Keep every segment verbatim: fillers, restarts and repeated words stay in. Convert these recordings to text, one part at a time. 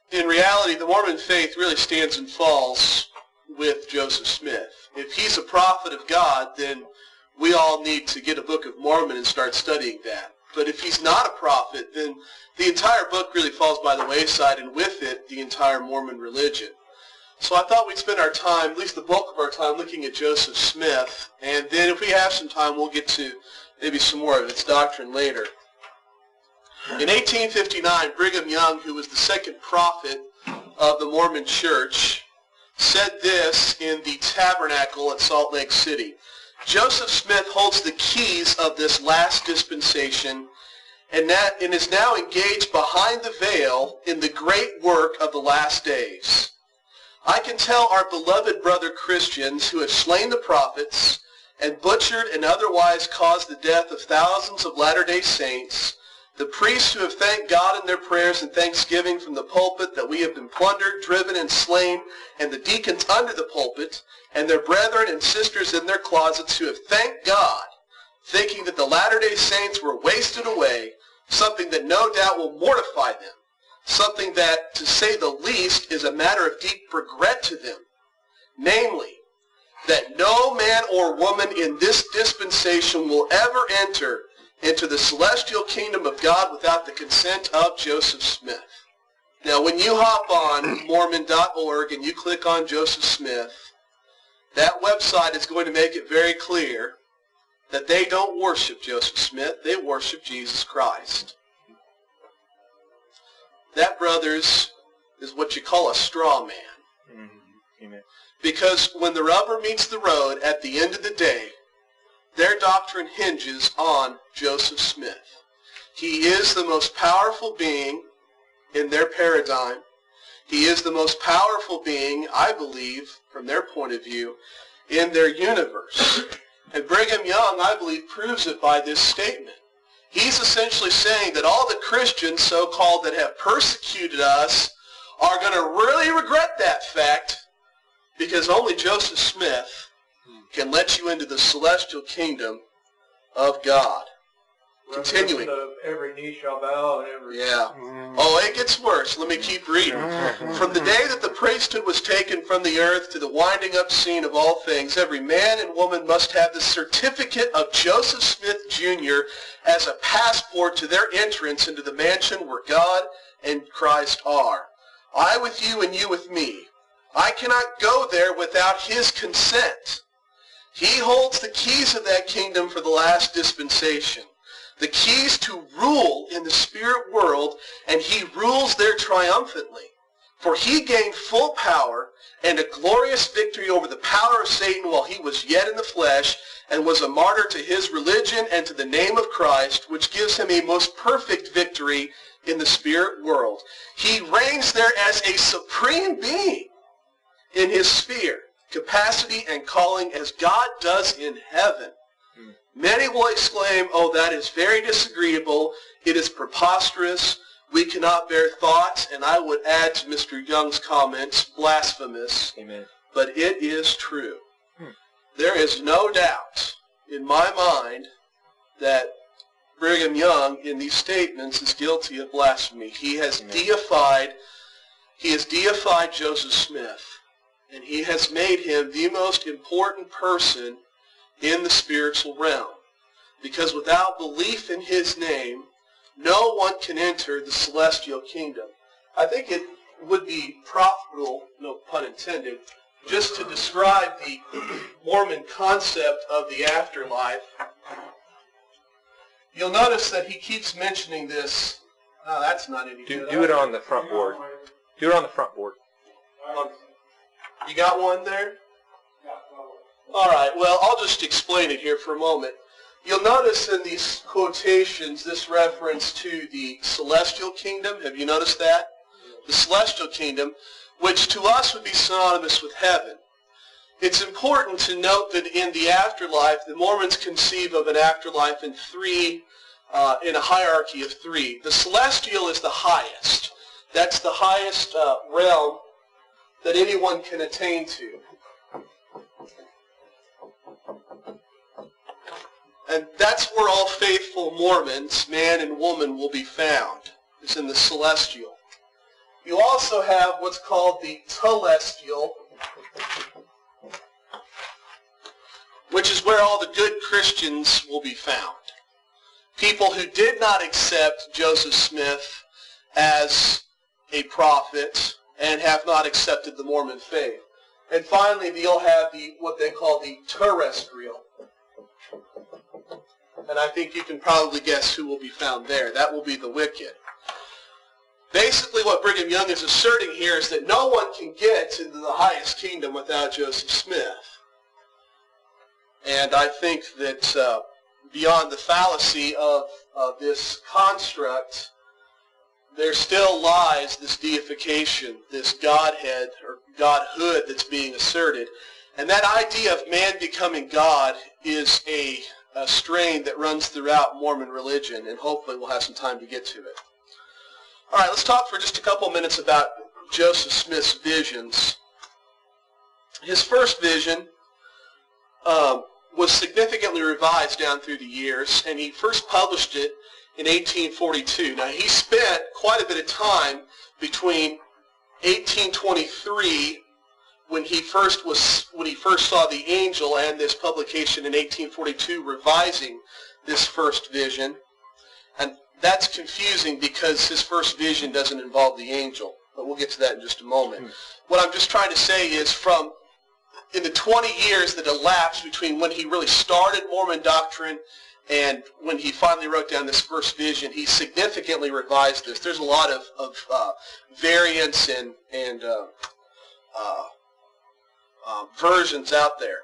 in reality, the Mormon faith really stands and falls with Joseph Smith. If he's a prophet of God, then we all need to get a Book of Mormon and start studying that. But if he's not a prophet, then the entire book really falls by the wayside, and with it, the entire Mormon religion. So I thought we'd spend our time, at least the bulk of our time, looking at Joseph Smith, and then if we have some time, we'll get to maybe some more of its doctrine later. In eighteen fifty-nine, Brigham Young, who was the second prophet of the Mormon Church, said this in the tabernacle at Salt Lake City. Joseph Smith holds the keys of this last dispensation and, that, and is now engaged behind the veil in the great work of the last days. I can tell our beloved brother Christians who have slain the prophets and butchered and otherwise caused the death of thousands of Latter-day Saints, the priests who have thanked God in their prayers and thanksgiving from the pulpit that we have been plundered, driven, and slain, and the deacons under the pulpit, and their brethren and sisters in their closets who have thanked God, thinking that the Latter-day Saints were wasted away, something that no doubt will mortify them, something that, to say the least, is a matter of deep regret to them, namely, that no man or woman in this dispensation will ever enter into the celestial kingdom of God without the consent of Joseph Smith. Now, when you hop on Mormon dot org and you click on Joseph Smith, that website is going to make it very clear that they don't worship Joseph Smith, they worship Jesus Christ. That, brothers, is what you call a straw man. Mm-hmm. Amen. Because when the rubber meets the road, at the end of the day, their doctrine hinges on Joseph Smith. He is the most powerful being in their paradigm. He is the most powerful being, I believe, from their point of view, in their universe. And Brigham Young, I believe, proves it by this statement. He's essentially saying that all the Christians, so-called, that have persecuted us are going to really regret that fact, because only Joseph Smith can let you into the celestial kingdom of God. Continuing. Of every knee shall bow and every... Yeah. Oh, it gets worse. Let me keep reading. From the day that the priesthood was taken from the earth to the winding up scene of all things, every man and woman must have the certificate of Joseph Smith, Junior as a passport to their entrance into the mansion where God and Christ are. I with you and you with me. I cannot go there without his consent. He holds the keys of that kingdom for the last dispensation, the keys to rule in the spirit world, and he rules there triumphantly. For he gained full power and a glorious victory over the power of Satan while he was yet in the flesh, and was a martyr to his religion and to the name of Christ, which gives him a most perfect victory in the spirit world. He reigns there as a supreme being in his sphere, capacity, and calling as God does in heaven. Hmm. Many will exclaim, oh, that is very disagreeable. It is preposterous. We cannot bear thoughts. And I would add to Mister Young's comments, blasphemous. Amen. But it is true. Hmm. There is no doubt in my mind that Brigham Young in these statements is guilty of blasphemy. He has Amen. deified, he has deified Joseph Smith. And he has made him the most important person in the spiritual realm. Because without belief in his name, no one can enter the celestial kingdom. I think it would be profitable, no pun intended, just to describe the Mormon concept of the afterlife. You'll notice that he keeps mentioning this. Oh, that's not any Do, good. do it on the front board. Do it on the front board. On, You got one there? All right, well, I'll just explain it here for a moment. You'll notice in these quotations this reference to the celestial kingdom. Have you noticed that? The celestial kingdom, which to us would be synonymous with heaven. It's important to note that in the afterlife, the Mormons conceive of an afterlife in three, uh, in a hierarchy of three. The celestial is the highest. That's the highest uh, realm that anyone can attain to. And that's where all faithful Mormons, man and woman, will be found, is in the celestial. You also have what's called the telestial, which is where all the good Christians will be found. People who did not accept Joseph Smith as a prophet and have not accepted the Mormon faith. And finally, you'll have the what they call the terrestrial. And I think you can probably guess who will be found there. That will be the wicked. Basically, what Brigham Young is asserting here is that no one can get into the highest kingdom without Joseph Smith. And I think that uh, beyond the fallacy of, of this construct, there still lies this deification, this Godhead or Godhood that's being asserted. And that idea of man becoming God is a, a strain that runs throughout Mormon religion, and hopefully we'll have some time to get to it. All right, let's talk for just a couple minutes about Joseph Smith's visions. His first vision um, was significantly revised down through the years, and he first published it in eighteen forty-two. Now, he spent quite a bit of time between eighteen twenty-three, when he first was when he first saw the angel, and this publication in eighteen forty-two revising this first vision. And that's confusing because his first vision doesn't involve the angel, but we'll get to that in just a moment. Hmm. What I'm just trying to say is, from in the twenty years that elapsed between when he really started Mormon doctrine and when he finally wrote down this first vision, he significantly revised this. There's a lot of, of uh, variants and, and uh, uh, uh, versions out there.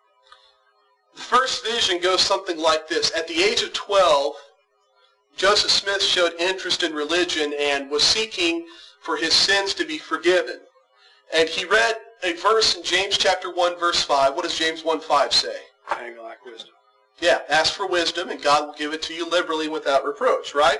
The first vision goes something like this. At the age of twelve, Joseph Smith showed interest in religion and was seeking for his sins to be forgiven. And he read a verse in James chapter one, verse five. What does James one five say? I lack wisdom. Yeah, ask for wisdom, and God will give it to you liberally without reproach, right?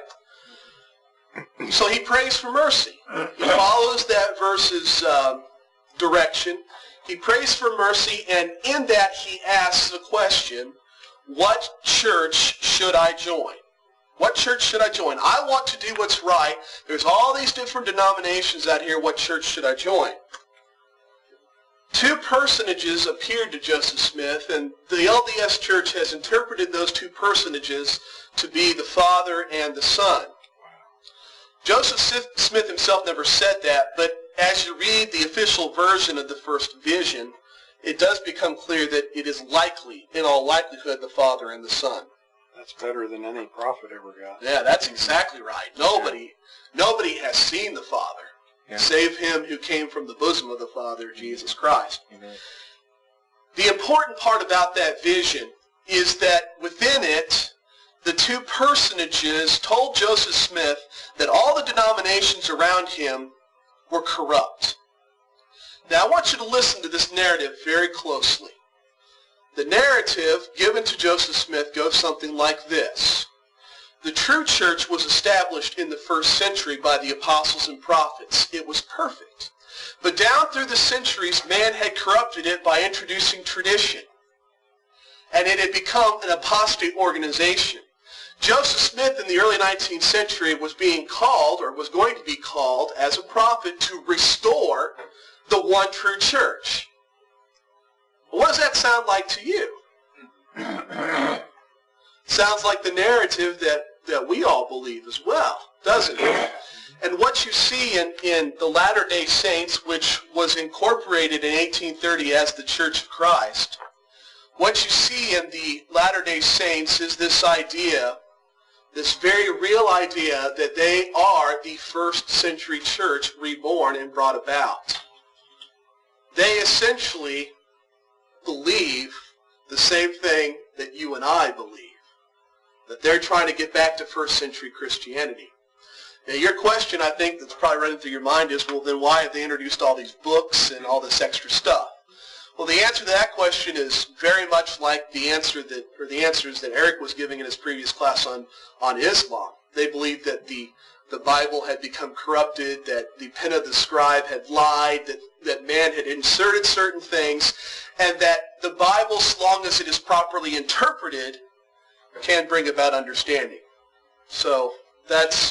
So he prays for mercy. He follows that verse's uh, direction. He prays for mercy, and in that he asks the question, what church should I join? What church should I join? I want to do what's right. There's all these different denominations out here. What church should I join? Two personages appeared to Joseph Smith, and the L D S Church has interpreted those two personages to be the Father and the Son. Joseph Smith himself never said that, but as you read the official version of the first vision, it does become clear that it is likely, in all likelihood, the Father and the Son. That's better than any prophet ever got. Yeah, that's exactly right. Nobody, nobody has seen the Father, yeah, save him who came from the bosom of the Father, Jesus Christ. Amen. The important part about that vision is that within it, the two personages told Joseph Smith that all the denominations around him were corrupt. Now, I want you to listen to this narrative very closely. The narrative given to Joseph Smith goes something like this. The true church was established in the first century by the apostles and prophets. It was perfect. But down through the centuries, man had corrupted it by introducing tradition. And it had become an apostate organization. Joseph Smith in the early nineteenth century was being called, or was going to be called, as a prophet to restore the one true church. What does that sound like to you? Sounds like the narrative that, that we all believe as well, doesn't it? And what you see in, in the Latter-day Saints, which was incorporated in eighteen thirty as the Church of Christ, what you see in the Latter-day Saints is this idea, this very real idea that they are the first century church reborn and brought about. They essentially believe the same thing that you and I believe, that they're trying to get back to first century Christianity. Now, your question, I think, that's probably running through your mind is, well, then why have they introduced all these books and all this extra stuff? Well, the answer to that question is very much like the answer that, or the answers that Eric was giving in his previous class on, on Islam. They believe that the, the Bible had become corrupted, that the pen of the scribe had lied, that, that man had inserted certain things, and that the Bible, as long as it is properly interpreted, can bring about understanding. So that's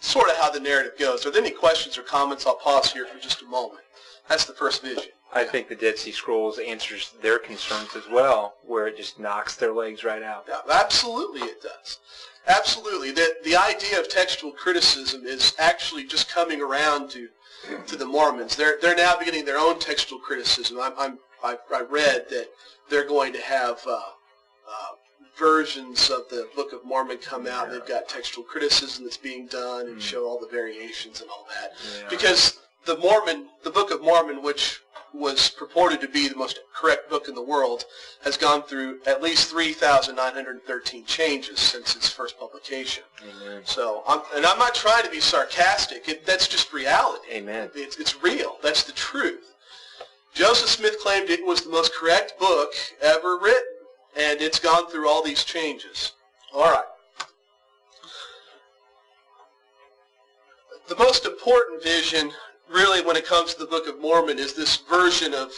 sort of how the narrative goes. Are there any questions or comments? I'll pause here for just a moment. That's the first vision. I think the Dead Sea Scrolls answers their concerns as well, where it just knocks their legs right out. Yeah, absolutely it does. Absolutely. The, the idea of textual criticism is actually just coming around to to the Mormons. They're they're now beginning their own textual criticism. I'm, I'm I, I read that they're going to have uh, uh, versions of the Book of Mormon come out. They've got textual criticism that's being done and mm. show all the variations and all that. Yeah. Because the Mormon, the Book of Mormon, which was purported to be the most correct book in the world, has gone through at least three thousand nine hundred thirteen changes since its first publication. Amen. So, I'm, and I'm not trying to be sarcastic. It, that's just reality. Amen. It's, it's real. That's the truth. Joseph Smith claimed it was the most correct book ever written, and it's gone through all these changes. All right. The most important vision, really, when it comes to the Book of Mormon, is this version of,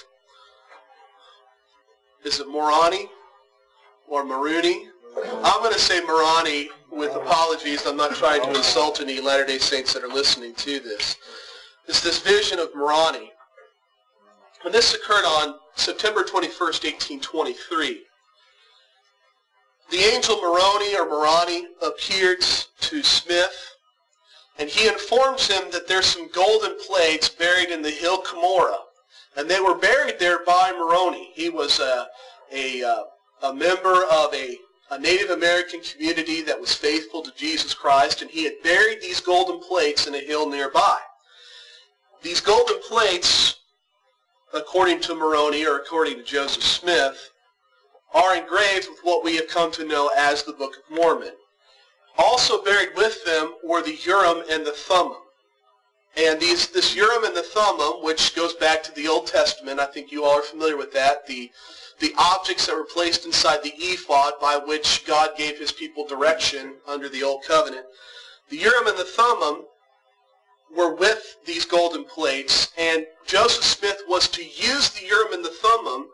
is it Moroni or Moroni? I'm going to say Moroni with apologies. I'm not trying to insult any Latter-day Saints that are listening to this. It's this vision of Moroni. And this occurred on September twenty-first, eighteen twenty-three. The angel Moroni or Moroni appeared to Smith, and he informs him that there's some golden plates buried in the hill Cumorah, and they were buried there by Moroni. He was a, a, a member of a, a Native American community that was faithful to Jesus Christ, and he had buried these golden plates in a hill nearby. These golden plates, according to Moroni or according to Joseph Smith, are engraved with what we have come to know as the Book of Mormon. Also buried with them were the Urim and the Thummim. And these, this Urim and the Thummim, which goes back to the Old Testament, I think you all are familiar with that, the, the objects that were placed inside the ephod by which God gave his people direction under the Old Covenant. The Urim and the Thummim were with these golden plates, and Joseph Smith was to use the Urim and the Thummim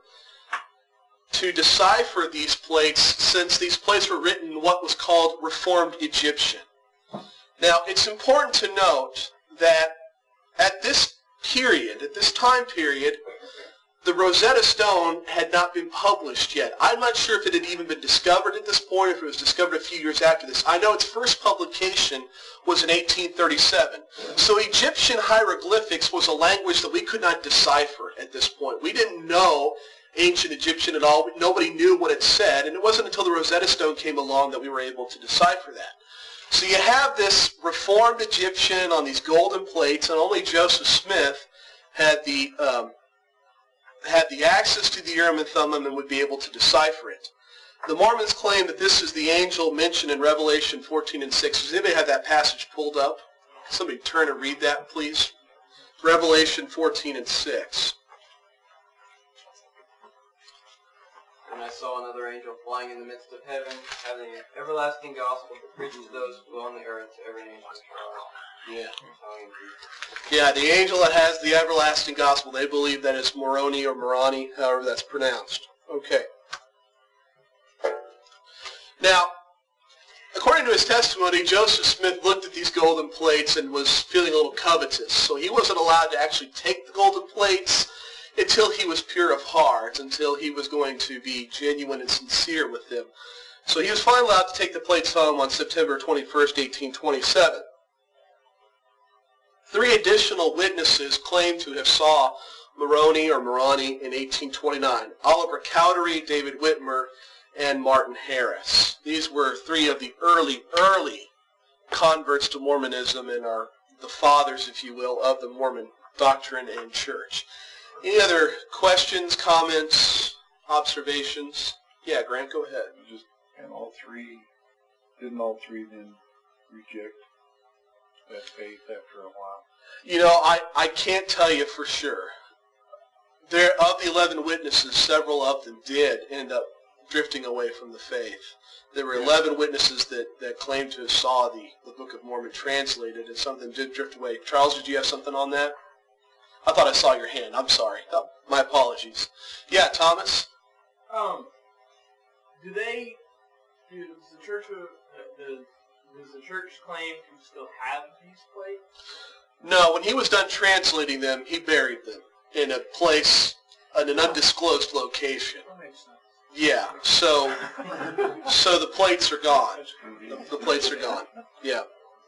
to decipher these plates, since these plates were written in what was called Reformed Egyptian. Now, it's important to note that at this period, at this time period, the Rosetta Stone had not been published yet. I'm not sure if it had even been discovered at this point, if it was discovered a few years after this. I know its first publication was in eighteen thirty-seven. So Egyptian hieroglyphics was a language that we could not decipher at this point. We didn't know ancient Egyptian at all. Nobody knew what it said, and it wasn't until the Rosetta Stone came along that we were able to decipher that. So you have this Reformed Egyptian on these golden plates, and only Joseph Smith had the um, had the access to the Urim and Thummim and would be able to decipher it. The Mormons claim that this is the angel mentioned in Revelation fourteen and six. Does anybody have that passage pulled up? Somebody turn and read that, please. Revelation fourteen and six. And I saw another angel flying in the midst of heaven, having an everlasting gospel to preach to those who dwell on the earth, to every nation. Yeah. Yeah, the angel that has the everlasting gospel, they believe that it's Moroni or Moroni, however that's pronounced. Okay. Now, according to his testimony, Joseph Smith looked at these golden plates and was feeling a little covetous. So he wasn't allowed to actually take the golden plates until he was pure of heart, until he was going to be genuine and sincere with them. So he was finally allowed to take the plates home on September twenty-first, eighteen twenty-seven. Three additional witnesses claim to have saw Moroni or Moroni in eighteen twenty-nine. Oliver Cowdery, David Whitmer, and Martin Harris. These were three of the early, early converts to Mormonism and are the fathers, if you will, of the Mormon doctrine and church. Any other questions, comments, observations? Yeah, Grant, go ahead. Just, and all three, didn't all three then reject that faith after a while? You know, I, I can't tell you for sure. There, of the eleven witnesses, several of them did end up drifting away from the faith. There were eleven witnesses that, that claimed to have saw the, the Book of Mormon translated, and some of them did drift away. Charles, did you have something on that? I thought I saw your hand. I'm sorry. Oh, my apologies. Yeah, Thomas? Um, do they, does the Church of, does Does the church claim to still have these plates? No, when he was done translating them, he buried them in a place, in an undisclosed location. That makes sense. Yeah, so so the plates are gone. The, the plates are gone. Yeah.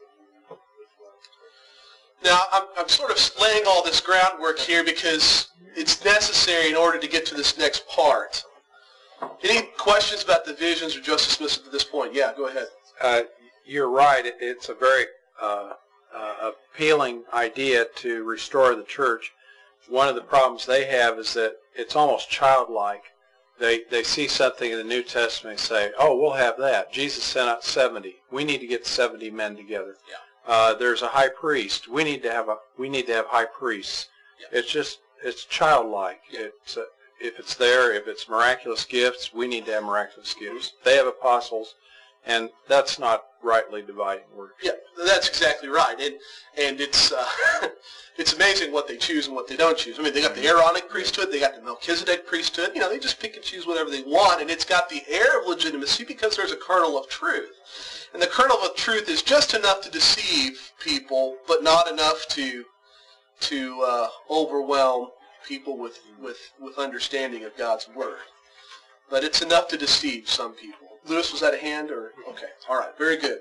Now, I'm, I'm sort of laying all this groundwork here because it's necessary in order to get to this next part. Any questions about the visions of Joseph Smith at this point? Yeah, go ahead. Uh, you're right. It, it's a very uh, uh, appealing idea to restore the church. One of the problems they have is that it's almost childlike. They they see something in the New Testament and say, oh, we'll have that. Jesus sent out seventy. We need to get seventy men together. Yeah. Uh, there's a high priest. We need to have a we need to have high priests. Yeah. It's just it's childlike. Yeah. It's uh, if it's there, if it's miraculous gifts, we need to have miraculous gifts. Mm-hmm. They have apostles, and that's not rightly dividing word. Yeah, that's exactly right. And and it's uh, it's amazing what they choose and what they don't choose. I mean, they got the Aaronic priesthood, they got the Melchizedek priesthood. You know, they just pick and choose whatever they want, and it's got the air of legitimacy because there's a kernel of truth. And the kernel of truth is just enough to deceive people, but not enough to to uh, overwhelm people with, with, with understanding of God's Word. But it's enough to deceive some people. Lewis, was that a hand? Or okay, all right, very good.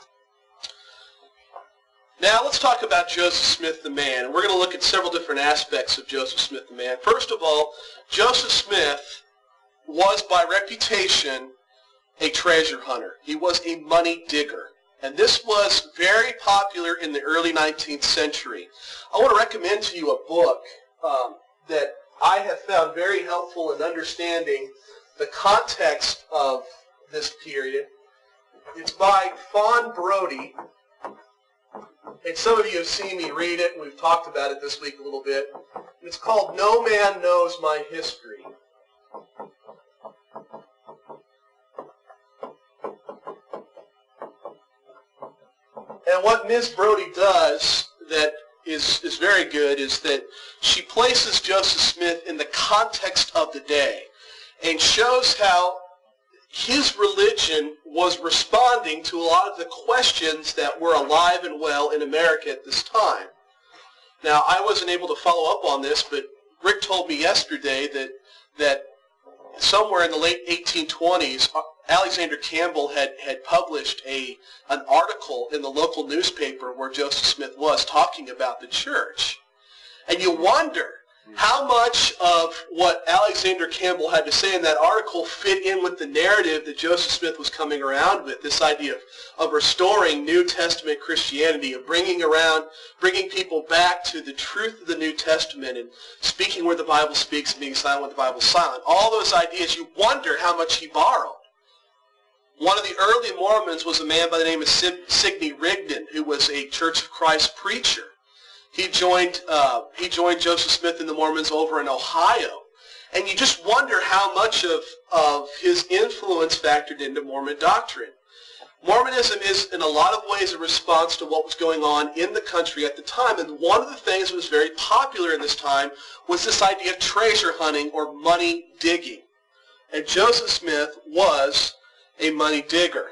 Now let's talk about Joseph Smith the man. And we're going to look at several different aspects of Joseph Smith the man. First of all, Joseph Smith was by reputation a treasure hunter. He was a money digger. And this was very popular in the early nineteenth century. I want to recommend to you a book um, that I have found very helpful in understanding the context of this period. It's by Fawn Brody, and some of you have seen me read it, and we've talked about it this week a little bit. It's called No Man Knows My History. And what Miz Brody does that is, is very good is that she places Joseph Smith in the context of the day and shows how his religion was responding to a lot of the questions that were alive and well in America at this time. Now, I wasn't able to follow up on this, but Rick told me yesterday that that somewhere in the late eighteen twenties, Alexander Campbell had, had published a an article in the local newspaper where Joseph Smith was talking about the church. And you wonder how much of what Alexander Campbell had to say in that article fit in with the narrative that Joseph Smith was coming around with, this idea of, of restoring New Testament Christianity, of bringing around, bringing people back to the truth of the New Testament and speaking where the Bible speaks and being silent when the Bible is silent. All those ideas, you wonder how much he borrowed. One of the early Mormons was a man by the name of Sidney Rigdon, who was a Church of Christ preacher. He joined, uh, he joined Joseph Smith and the Mormons over in Ohio. And you just wonder how much of, of his influence factored into Mormon doctrine. Mormonism is in a lot of ways a response to what was going on in the country at the time. And one of the things that was very popular in this time was this idea of treasure hunting or money digging. And Joseph Smith was a money digger.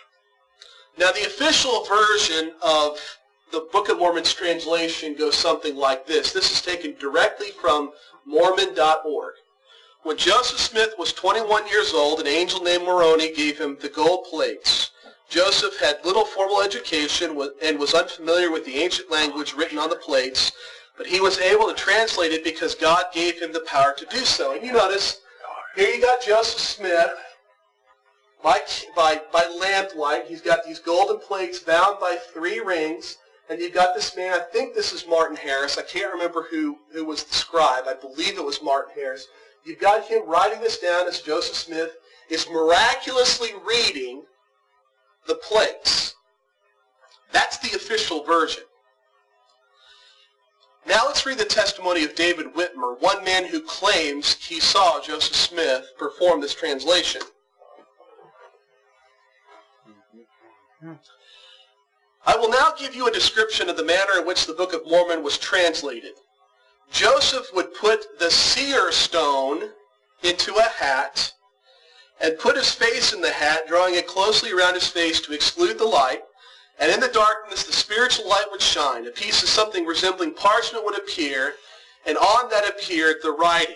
Now the official version of the Book of Mormon's translation goes something like this. This is taken directly from Mormon dot org. When Joseph Smith was twenty-one years old, an angel named Moroni gave him the gold plates. Joseph had little formal education and was unfamiliar with the ancient language written on the plates, but he was able to translate it because God gave him the power to do so. And you notice, here you got Joseph Smith by, by, by lamplight. He's got these golden plates bound by three rings. And you've got this man, I think this is Martin Harris. I can't remember who, who was the scribe. I believe it was Martin Harris. You've got him writing this down as Joseph Smith is miraculously reading the plates. That's the official version. Now let's read the testimony of David Whitmer, one man who claims he saw Joseph Smith perform this translation. I will now give you a description of the manner in which the Book of Mormon was translated. Joseph would put the seer stone into a hat and put his face in the hat, drawing it closely around his face to exclude the light. And in the darkness the spiritual light would shine. A piece of something resembling parchment would appear, and on that appeared the writing.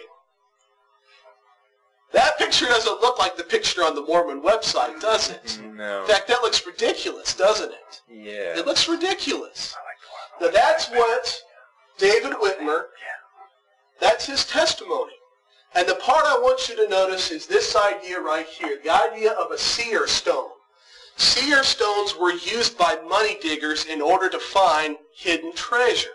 That picture doesn't look like the picture on the Mormon website, does it? No. In fact, that looks ridiculous, doesn't it? Yeah. It looks ridiculous. Now that's what David Whitmer, that's his testimony. And the part I want you to notice is this idea right here, the idea of a seer stone. Seer stones were used by money diggers in order to find hidden treasure.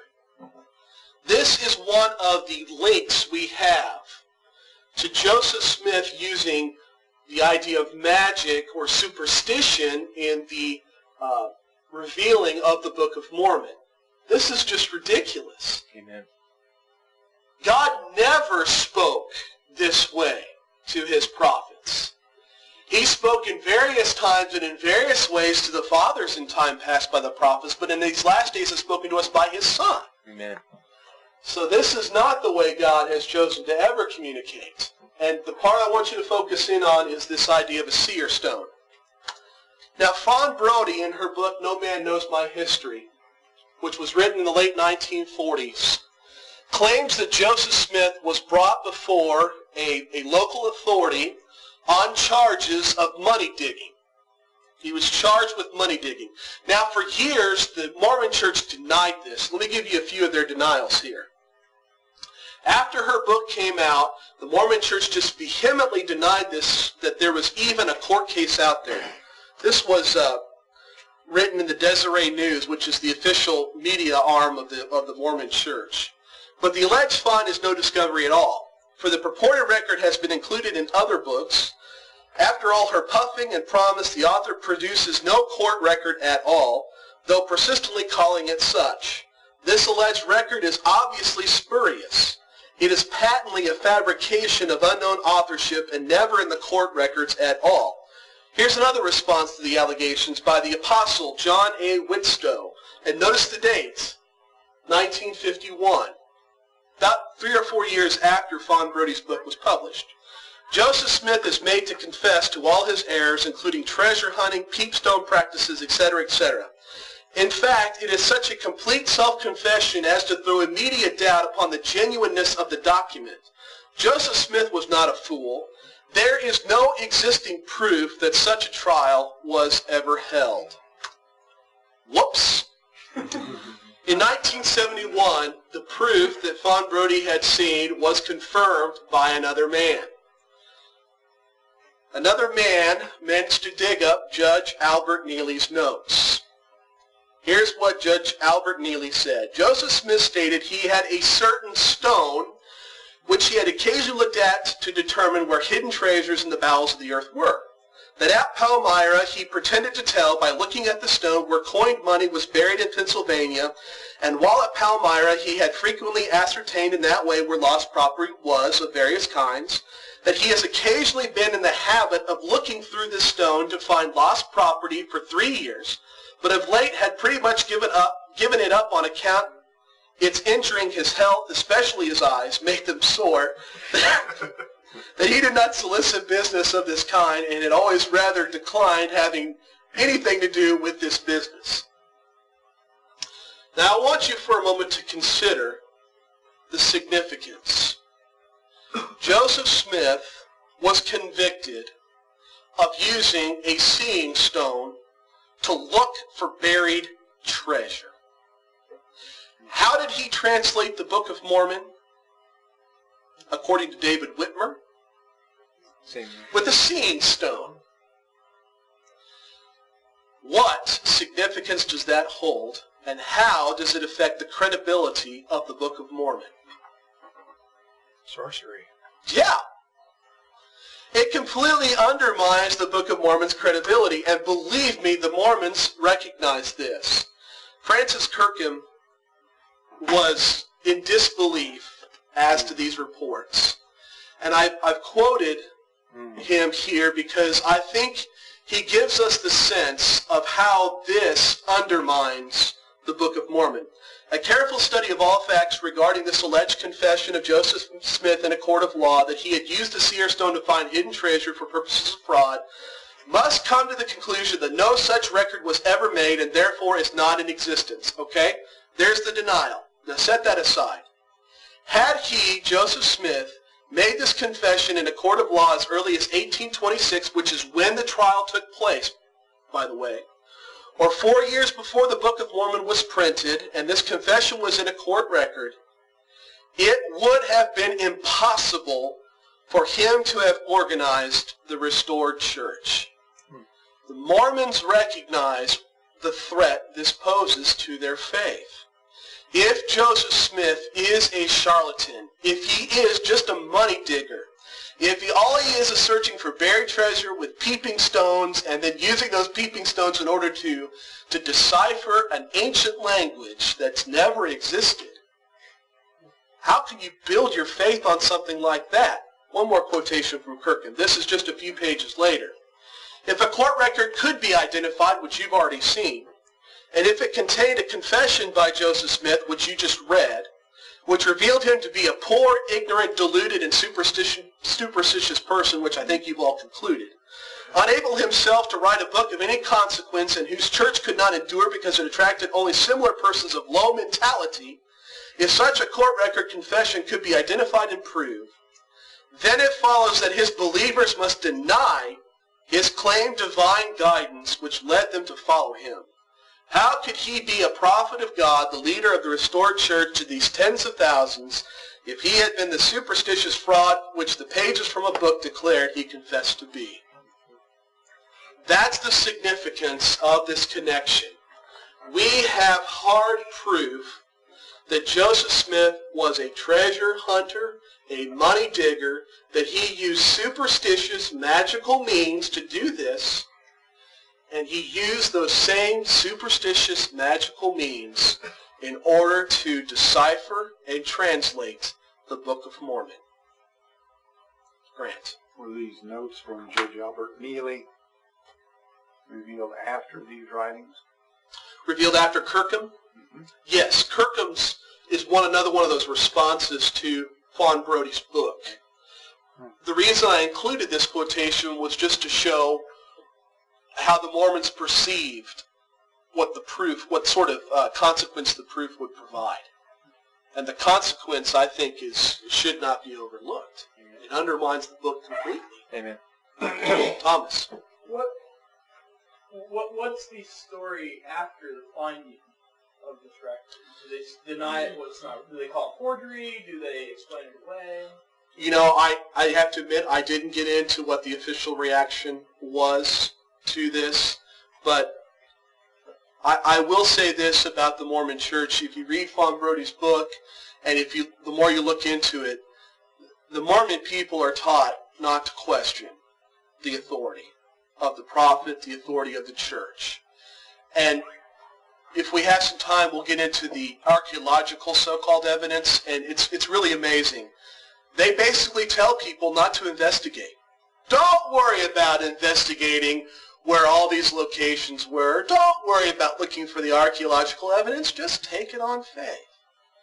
This is one of the links we have to Joseph Smith using the idea of magic or superstition in the uh, revealing of the Book of Mormon. This is just ridiculous. Amen. God never spoke this way to his prophets. He spoke in various times and in various ways to the fathers in time past by the prophets, but in these last days has spoken to us by his Son. Amen. So this is not the way God has chosen to ever communicate. And the part I want you to focus in on is this idea of a seer stone. Now, Fawn Brodie, in her book, No Man Knows My History, which was written in the late nineteen forties, claims that Joseph Smith was brought before a, a local authority on charges of money digging. He was charged with money digging. Now, for years, the Mormon Church denied this. Let me give you a few of their denials here. After her book came out, the Mormon Church just vehemently denied this, that there was even a court case out there. This was uh, written in the Deseret News, which is the official media arm of the, of the Mormon Church. But the alleged find is no discovery at all, for the purported record has been included in other books. After all her puffing and promise, the author produces no court record at all, though persistently calling it such. This alleged record is obviously spurious. It is patently a fabrication of unknown authorship and never in the court records at all. Here's another response to the allegations by the Apostle John A. Whitstow. And notice the dates, nineteen fifty-one, about three or four years after Fawn Brodie's book was published. Joseph Smith is made to confess to all his errors, including treasure hunting, peepstone practices, et cetera, et cetera. In fact, it is such a complete self-confession as to throw immediate doubt upon the genuineness of the document. Joseph Smith was not a fool. There is no existing proof that such a trial was ever held. Whoops. In nineteen seventy-one, the proof that Fawn Brodie had seen was confirmed by another man. Another man managed to dig up Judge Albert Neely's notes. Here's what Judge Albert Neely said. Joseph Smith stated he had a certain stone which he had occasionally looked at to determine where hidden treasures in the bowels of the earth were. That at Palmyra he pretended to tell by looking at the stone where coined money was buried in Pennsylvania, and while at Palmyra he had frequently ascertained in that way where lost property was of various kinds, that he has occasionally been in the habit of looking through this stone to find lost property for three years, but of late had pretty much given up, given it up on account it's injuring his health, especially his eyes, make them sore, that he did not solicit business of this kind and had always rather declined having anything to do with this business. Now I want you for a moment to consider the significance. Joseph Smith was convicted of using a seeing stone to look for buried treasure. How did he translate the Book of Mormon? According to David Whitmer, Same. with a seeing stone. What significance does that hold, and how does it affect the credibility of the Book of Mormon? Sorcery. Yeah. It completely undermines the Book of Mormon's credibility, and believe me, the Mormons recognize this. Francis Kirkham was in disbelief as to these reports. And I've, I've quoted him here because I think he gives us the sense of how this undermines the Book of Mormon. A careful study of all facts regarding this alleged confession of Joseph Smith in a court of law that he had used a seer stone to find hidden treasure for purposes of fraud must come to the conclusion that no such record was ever made and therefore is not in existence. Okay? There's the denial. Now set that aside. Had he, Joseph Smith, made this confession in a court of law as early as eighteen twenty-six, which is when the trial took place, by the way, or four years before the Book of Mormon was printed, and this confession was in a court record, it would have been impossible for him to have organized the restored church. The Mormons recognize the threat this poses to their faith. If Joseph Smith is a charlatan, if he is just a money digger, if he, all he is is searching for buried treasure with peeping stones and then using those peeping stones in order to, to decipher an ancient language that's never existed, how can you build your faith on something like that? One more quotation from Kirkham. This is just a few pages later. If a court record could be identified, which you've already seen, and if it contained a confession by Joseph Smith, which you just read, which revealed him to be a poor, ignorant, deluded, and superstitious, superstitious person, which I think you've all concluded, unable himself to write a book of any consequence and whose church could not endure because it attracted only similar persons of low mentality, if such a court record confession could be identified and proved, then it follows that his believers must deny his claimed divine guidance which led them to follow him. How could he be a prophet of God, the leader of the restored church to these tens of thousands, if he had been the superstitious fraud which the pages from a book declared he confessed to be? That's the significance of this connection. We have hard proof that Joseph Smith was a treasure hunter, a money digger, that he used superstitious magical means to do this, and he used those same superstitious magical means in order to decipher and translate the Book of Mormon. Grant. Were these notes from Judge Albert Neely revealed after these writings? Revealed after Kirkham? Mm-hmm. Yes, Kirkham's is one another one of those responses to Fawn Brody's book. The reason I included this quotation was just to show how the Mormons perceived what the proof, what sort of uh, consequence the proof would provide. And the consequence, I think, is should not be overlooked. It undermines the book completely. Amen. Thomas. What, what, what's the story after the finding of this record? Do they deny it? What's not? Do they call it forgery? Do they explain it away? You know, I, I have to admit, I didn't get into what the official reaction was to this, but I, I will say this about the Mormon Church. If you read Fawn Brody's book, and if you, the more you look into it, the Mormon people are taught not to question the authority of the prophet, the authority of the church. And if we have some time, we'll get into the archaeological so-called evidence, and it's, it's really amazing. They basically tell people not to investigate. Don't worry about investigating where all these locations were. Don't worry about looking for the archaeological evidence. Just take it on faith.